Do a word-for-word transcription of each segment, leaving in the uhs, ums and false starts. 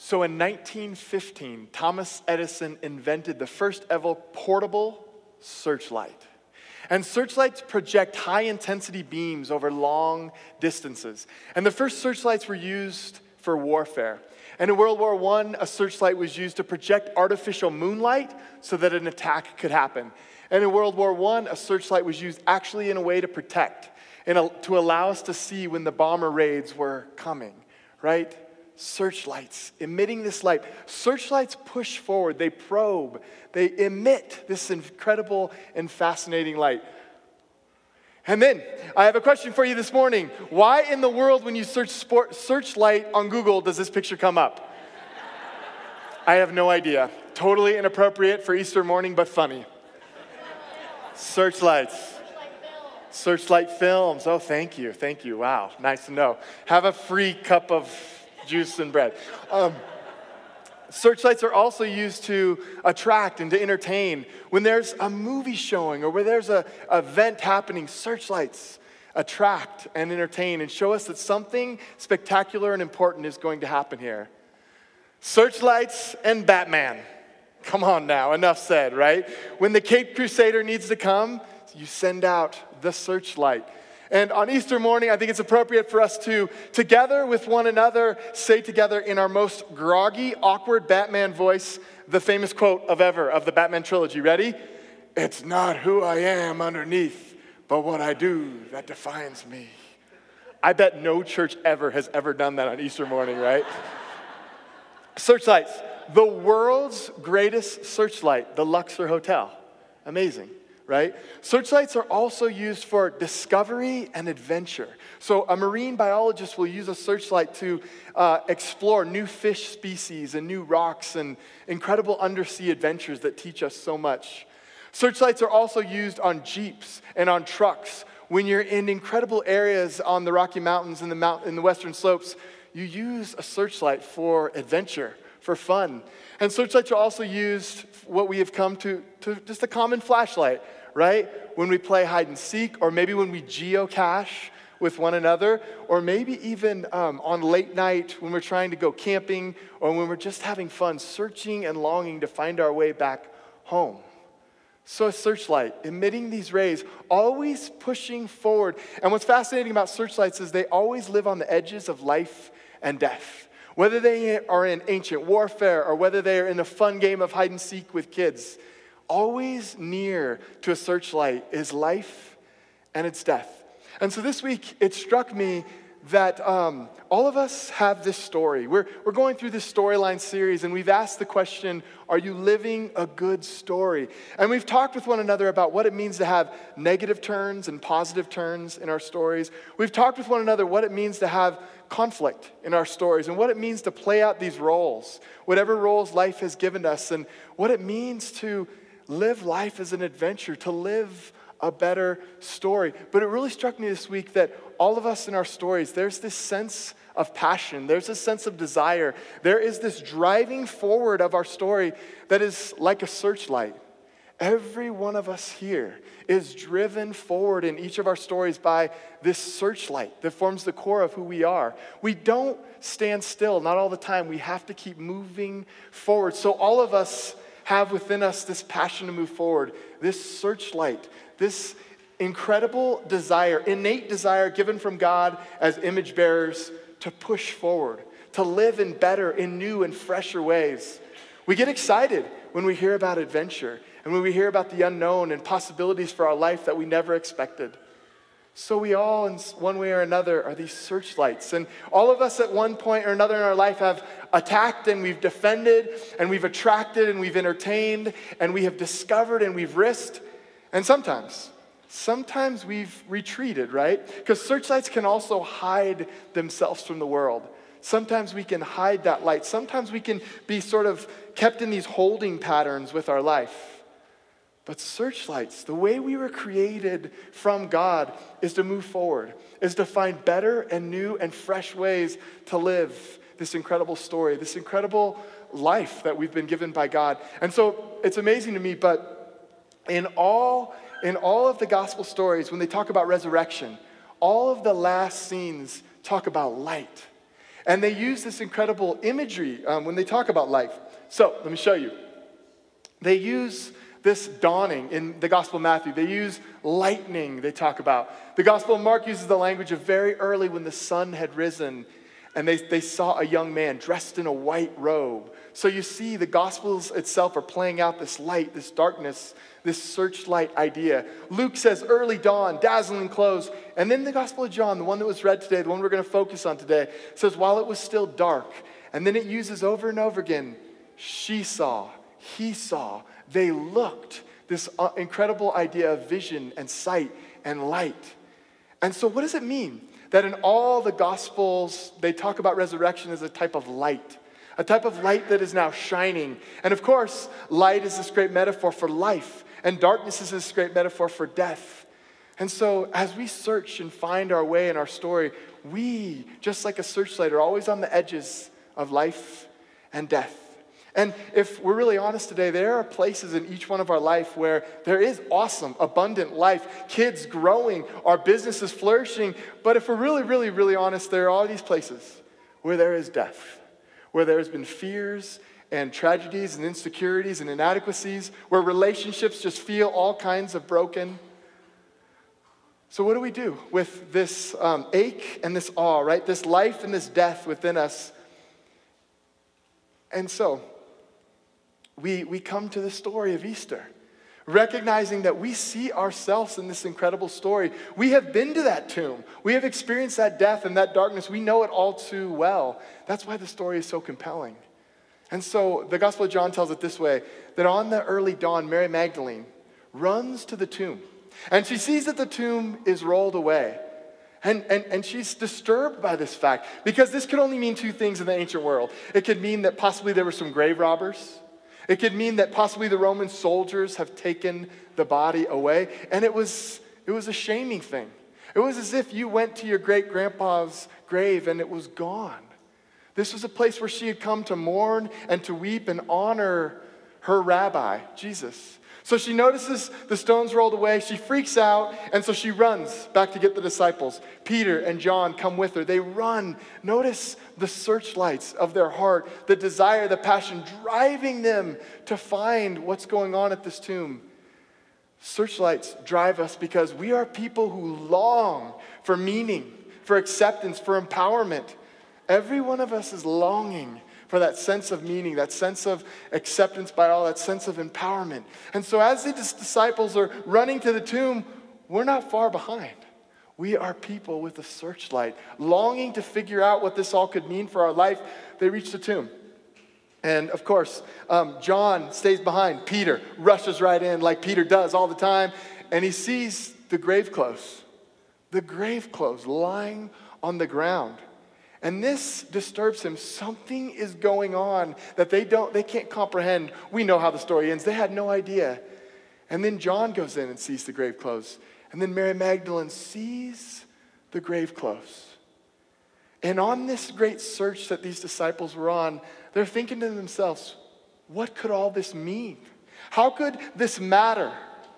So in nineteen fifteen, Thomas Edison invented the first ever portable searchlight. And searchlights project high-intensity beams over long distances. And the first searchlights were used for warfare. And in World War One, a searchlight was used to project artificial moonlight so that an attack could happen. And in World War One, a searchlight was used actually in a way to protect and to allow us to see when the bomber raids were coming, right? Searchlights, emitting this light. Searchlights push forward, they probe, they emit this incredible and fascinating light. And then, I have a question for you this morning. Why in the world, when you search sport, searchlight on Google, does this picture come up? I have no idea. Totally inappropriate for Easter morning, but funny. Searchlights. Searchlight films. Oh, thank you, thank you. Wow, nice to know. Have a free cup of juice and bread. Um, searchlights are also used to attract and to entertain. When there's a movie showing or where there's a event happening, searchlights attract and entertain and show us that something spectacular and important is going to happen here. Searchlights and Batman. Come on now, enough said, right? When the Caped Crusader needs to come, you send out the searchlight. And on Easter morning, I think it's appropriate for us to, together with one another, say together in our most groggy, awkward Batman voice, the famous quote of ever of the Batman trilogy. Ready? It's not who I am underneath, but what I do that defines me. I bet no church ever has ever done that on Easter morning, right? Searchlights. The world's greatest searchlight, the Luxor Hotel. Amazing, right? Searchlights are also used for discovery and adventure. So a marine biologist will use a searchlight to uh, explore new fish species and new rocks and incredible undersea adventures that teach us so much. Searchlights are also used on Jeeps and on trucks. When you're in incredible areas on the Rocky Mountains and the, mount, in the western slopes, you use a searchlight for adventure, for fun. And searchlights are also used, what we have come to, to just a common flashlight, right? When we play hide and seek, or maybe when we geocache with one another, or maybe even um, on late night when we're trying to go camping, or when we're just having fun, searching and longing to find our way back home. So a searchlight, emitting these rays, always pushing forward. And what's fascinating about searchlights is they always live on the edges of life and death. Whether they are in ancient warfare or whether they are in a fun game of hide and seek with kids, always near to a searchlight is life and it's death. And so this week, it struck me that um, all of us have this story. We're, we're going through this storyline series, and we've asked the question, are you living a good story? And we've talked with one another about what it means to have negative turns and positive turns in our stories. We've talked with one another what it means to have conflict in our stories and what it means to play out these roles, whatever roles life has given us, and what it means to live life as an adventure, to live a better story. But it really struck me this week that all of us in our stories, there's this sense of passion. There's a sense of desire. There is this driving forward of our story that is like a searchlight. Every one of us here is driven forward in each of our stories by this searchlight that forms the core of who we are. We don't stand still, not all the time. We have to keep moving forward. So all of us have within us this passion to move forward, this searchlight, this incredible desire, innate desire given from God as image bearers to push forward, to live in better, in new and fresher ways. We get excited when we hear about adventure and when we hear about the unknown and possibilities for our life that we never expected. So we all, in one way or another, are these searchlights. And all of us at one point or another in our life have attacked and we've defended and we've attracted and we've entertained and we have discovered and we've risked. And sometimes, sometimes we've retreated, right? Because searchlights can also hide themselves from the world. Sometimes we can hide that light. Sometimes we can be sort of kept in these holding patterns with our life. But searchlights, the way we were created from God is to move forward, is to find better and new and fresh ways to live this incredible story, this incredible life that we've been given by God. And so it's amazing to me, but in all, in all of the gospel stories, when they talk about resurrection, all of the last scenes talk about light. And they use this incredible imagery um, when they talk about life. So let me show you. They use this dawning in the Gospel of Matthew. They use lightning, they talk about. The Gospel of Mark uses the language of very early when the sun had risen and they, they saw a young man dressed in a white robe. So you see the Gospels itself are playing out this light, this darkness, this searchlight idea. Luke says early dawn, dazzling clothes. And then the Gospel of John, the one that was read today, the one we're going to focus on today, says while it was still dark. And then it uses over and over again, she saw, he saw, they looked. This uh, incredible idea of vision and sight and light. And so what does it mean that in all the Gospels, they talk about resurrection as a type of light, a type of light that is now shining. And of course, light is this great metaphor for life, and darkness is this great metaphor for death. And so as we search and find our way in our story, we, just like a searchlight, are always on the edges of life and death. And if we're really honest today, there are places in each one of our life where there is awesome, abundant life, kids growing, our business is flourishing. But if we're really, really, really honest, there are all these places where there is death, where there has been fears and tragedies and insecurities and inadequacies, where relationships just feel all kinds of broken. So what do we do with this um, ache and this awe, right? This life and this death within us. And so we, we come to the story of Easter, recognizing that we see ourselves in this incredible story. We have been to that tomb. We have experienced that death and that darkness. We know it all too well. That's why the story is so compelling. And so the Gospel of John tells it this way, that on the early dawn, Mary Magdalene runs to the tomb. And she sees that the tomb is rolled away. And, and, and she's disturbed by this fact, because this could only mean two things in the ancient world. It could mean that possibly there were some grave robbers. It could mean that possibly the Roman soldiers have taken the body away. And it was, it was a shaming thing. It was as if you went to your great-grandpa's grave and it was gone. This was a place where she had come to mourn and to weep and honor her rabbi, Jesus. So she notices the stones rolled away. She freaks out, and so she runs back to get the disciples. Peter and John come with her. They run. Notice the searchlights of their heart, the desire, the passion, driving them to find what's going on at this tomb. Searchlights drive us because we are people who long for meaning, for acceptance, for empowerment. Every one of us is longing for that sense of meaning, that sense of acceptance by all, that sense of empowerment. And so as the disciples are running to the tomb, we're not far behind. We are people with a searchlight, longing to figure out what this all could mean for our life. They reach the tomb. And of course, um, John stays behind. Peter rushes right in like Peter does all the time. And he sees the grave clothes, the grave clothes lying on the ground. And this disturbs him. Something is going on that they don't, they can't comprehend. We know how the story ends. They had no idea. And then John goes in and sees the grave clothes. And then Mary Magdalene sees the grave clothes. And on this great search that these disciples were on, they're thinking to themselves, what could all this mean? How could this matter?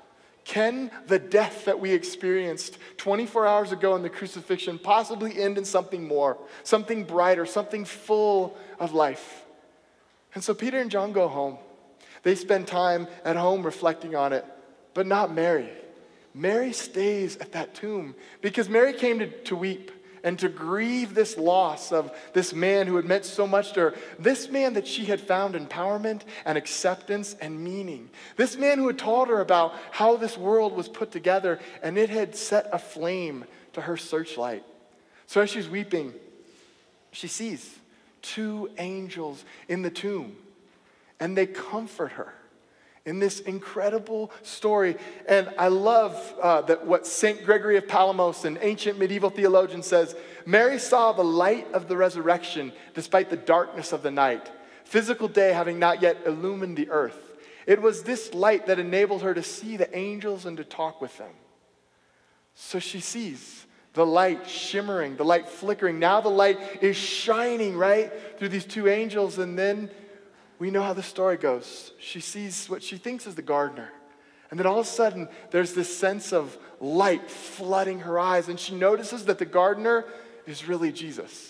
Can the death that we experienced twenty-four hours ago in the crucifixion possibly end in something more, something brighter, something full of life? And so Peter and John go home. They spend time at home reflecting on it, but not Mary. Mary stays at that tomb because Mary came to, to weep and to grieve this loss of this man who had meant so much to her. This man that she had found empowerment and acceptance and meaning. This man who had told her about how this world was put together, and it had set a flame to her searchlight. So as she's weeping, she sees two angels in the tomb, and they comfort her in this incredible story. And I love uh, that what Saint Gregory of Palamos, an ancient medieval theologian, says, Mary saw the light of the resurrection despite the darkness of the night, physical day having not yet illumined the earth. It was this light that enabled her to see the angels and to talk with them. So she sees the light shimmering, the light flickering. Now the light is shining, right, through these two angels. And then we know how the story goes. She sees what she thinks is the gardener. And then all of a sudden, there's this sense of light flooding her eyes. And she notices that the gardener is really Jesus,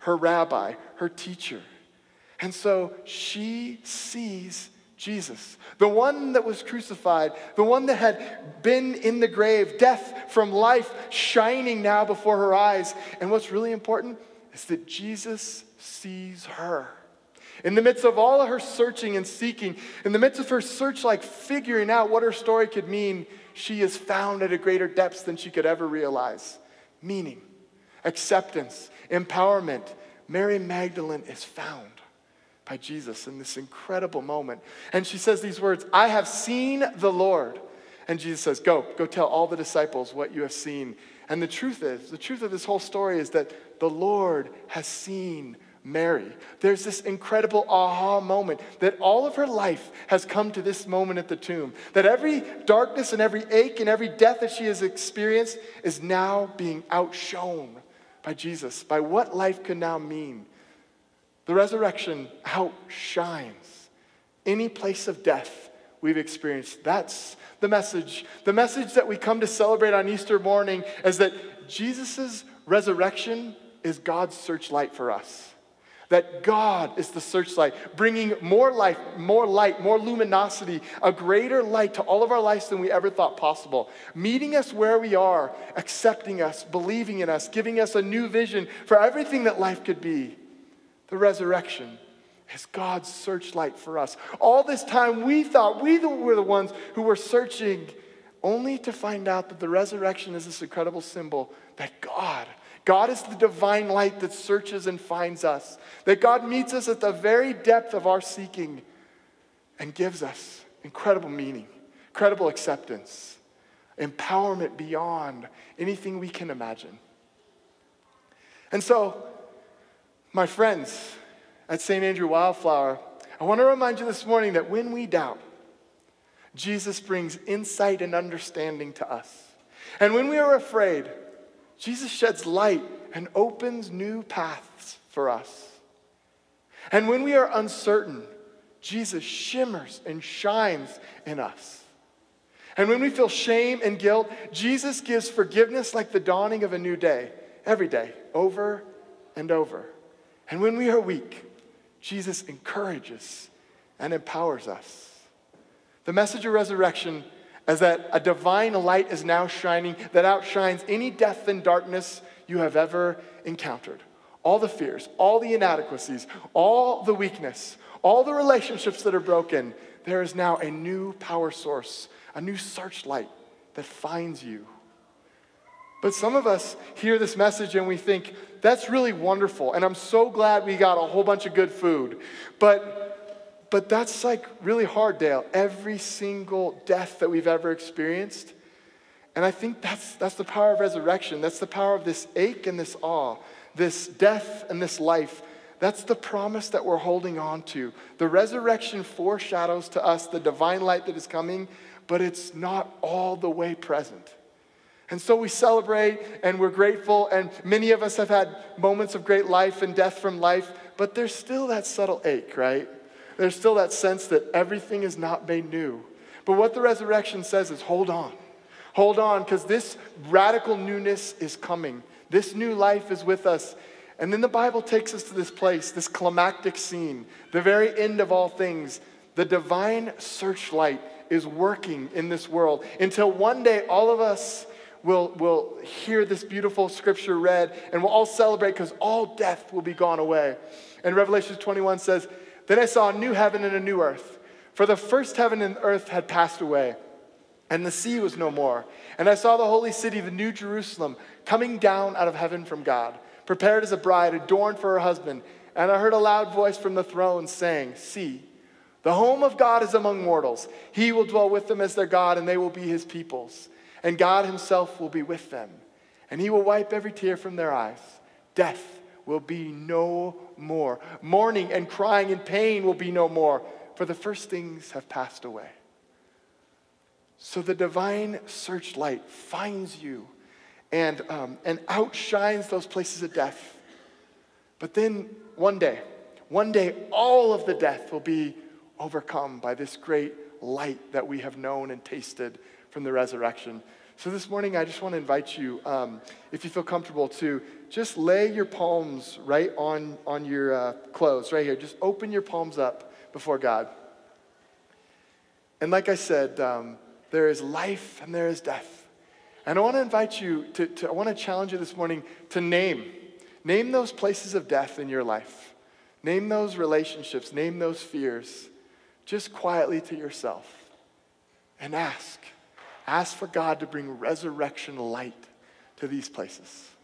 her rabbi, her teacher. And so she sees Jesus, the one that was crucified, the one that had been in the grave, death from life shining now before her eyes. And what's really important is that Jesus sees her. In the midst of all of her searching and seeking, in the midst of her search, like figuring out what her story could mean, she is found at a greater depth than she could ever realize. Meaning, acceptance, empowerment. Mary Magdalene is found by Jesus in this incredible moment. And she says these words, I have seen the Lord. And Jesus says, go, go tell all the disciples what you have seen. And the truth is, the truth of this whole story is that the Lord has seen Mary. There's this incredible aha moment that all of her life has come to this moment at the tomb. That every darkness and every ache and every death that she has experienced is now being outshone by Jesus, by what life can now mean. The resurrection outshines any place of death we've experienced. That's the message. The message that we come to celebrate on Easter morning is that Jesus' resurrection is God's searchlight for us. That God is the searchlight, bringing more life, more light, more luminosity, a greater light to all of our lives than we ever thought possible. Meeting us where we are, accepting us, believing in us, giving us a new vision for everything that life could be. The resurrection is God's searchlight for us. All this time we thought we were the ones who were searching, only to find out that the resurrection is this incredible symbol that God, God is the divine light that searches and finds us. That God meets us at the very depth of our seeking and gives us incredible meaning, incredible acceptance, empowerment beyond anything we can imagine. And so, my friends at Saint Andrew Wildflower, I want to remind you this morning that when we doubt, Jesus brings insight and understanding to us. And when we are afraid, Jesus sheds light and opens new paths for us. And when we are uncertain, Jesus shimmers and shines in us. And when we feel shame and guilt, Jesus gives forgiveness like the dawning of a new day, every day, over and over. And when we are weak, Jesus encourages and empowers us. The message of resurrection is that a divine light is now shining that outshines any death and darkness you have ever encountered. All the fears, all the inadequacies, all the weakness, all the relationships that are broken, there is now a new power source, a new searchlight that finds you. But some of us hear this message and we think, that's really wonderful, and I'm so glad we got a whole bunch of good food. But, but that's like really hard, Dale. Every single death that we've ever experienced. And I think that's, that's the power of resurrection. That's the power of this ache and this awe, this death and this life. That's the promise that we're holding on to. The resurrection foreshadows to us the divine light that is coming, but it's not all the way present. And so we celebrate and we're grateful, and many of us have had moments of great life and death from life, but there's still that subtle ache, right? There's still that sense that everything is not made new. But what the resurrection says is hold on. Hold on, because this radical newness is coming. This new life is with us. And then the Bible takes us to this place, this climactic scene, the very end of all things. The divine searchlight is working in this world until one day all of us We'll, we'll hear this beautiful scripture read, and we'll all celebrate because all death will be gone away. And Revelation twenty-one says, then I saw a new heaven and a new earth. For the first heaven and earth had passed away, and the sea was no more. And I saw the holy city, the new Jerusalem, coming down out of heaven from God, prepared as a bride, adorned for her husband. And I heard a loud voice from the throne saying, see, the home of God is among mortals. He will dwell with them as their God, and they will be his peoples. And God himself will be with them, and he will wipe every tear from their eyes. Death will be no more. Mourning and crying and pain will be no more, for the first things have passed away. So the divine searchlight finds you and, um, and outshines those places of death. But then one day, one day, all of the death will be overcome by this great light that we have known and tasted from the resurrection. So this morning, I just want to invite you, um, if you feel comfortable, to just lay your palms right on, on your uh, clothes, right here. Just open your palms up before God. And like I said, um, there is life and there is death. And I want to invite you to, to, I want to challenge you this morning to name. Name those places of death in your life. Name those relationships. Name those fears. Just quietly to yourself. And ask. Ask for God to bring resurrection light to these places.